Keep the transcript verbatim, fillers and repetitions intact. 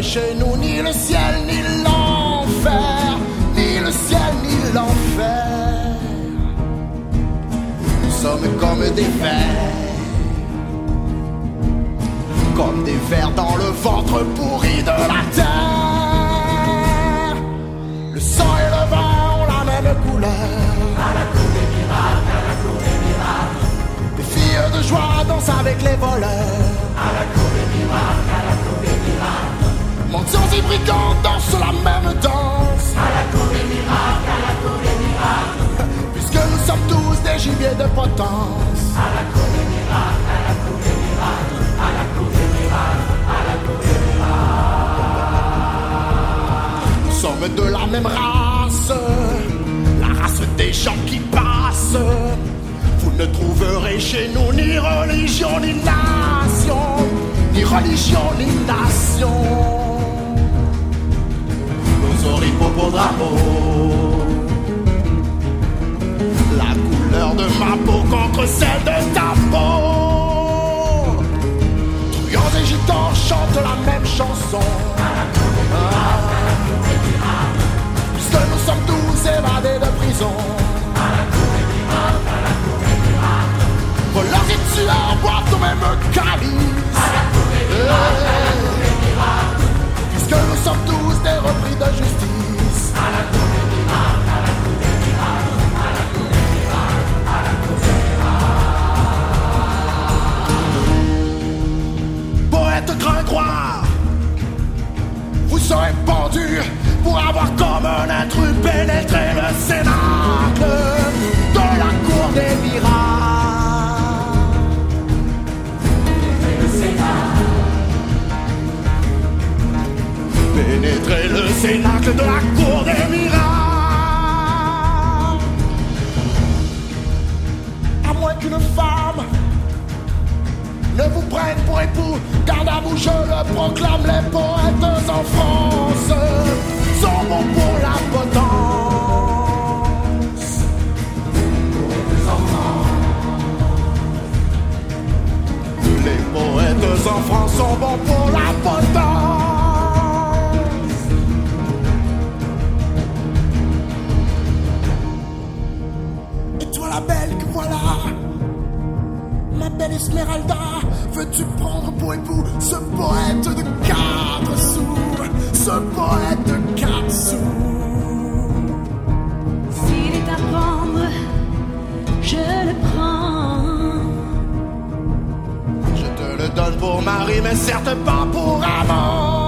chez nous ni le ciel ni l'enfer, ni le ciel ni l'enfer. Nous sommes comme des vers, comme des vers dans le ventre pourri de la terre. Le sang et le vin ont la même couleur. À la cour des miracles, à la cour des miracles. Les filles de joie dansent avec les voleurs. À la cour des miracles, à la cour des miracles. Mendiants et brigands dansent la même danse. À la cour des miracles, à la cour des miracles. Puisque nous sommes tous des gibiers de potence. À la cour des miracles, à la cour des miracles. À la cour des miracles, à la cour des miracles. Nous sommes de la même race, la race des gens qui passent. Vous ne trouverez chez nous ni religion ni nation, ni religion ni nation. Nos oripopodrapos, la couleur de ma peau contre celle de ta peau. Truands et gitans chantent la même chanson. Puisque nous sommes tous évadés de prison. Voleurs et tueurs boivent au même calice. Puisque nous sommes tous des repris de justice. À la cour des miracles, à la cour des miracles, à la cour des miracles, à la cour des miracles. Poète gringoire, vous serez pendu pour avoir comme un intrus pénétré le cénacle de la cour des miracles. Le cénacle. Pénétrer le cénacle de la cour des miracles. À moins qu'une femme ne vous prenne pour époux, garde à vous, je le proclame, les poètes en France sont bons pour la potence. Les poètes en France sont bons pour la potence. Et toi la belle que voilà, ma belle Esmeralda, veux-tu prendre pour époux ce poète de quatre sous, ce poète de quatre sous? S'il est à prendre, je le prends. Je te le donne pour mari, mais certes pas pour amant.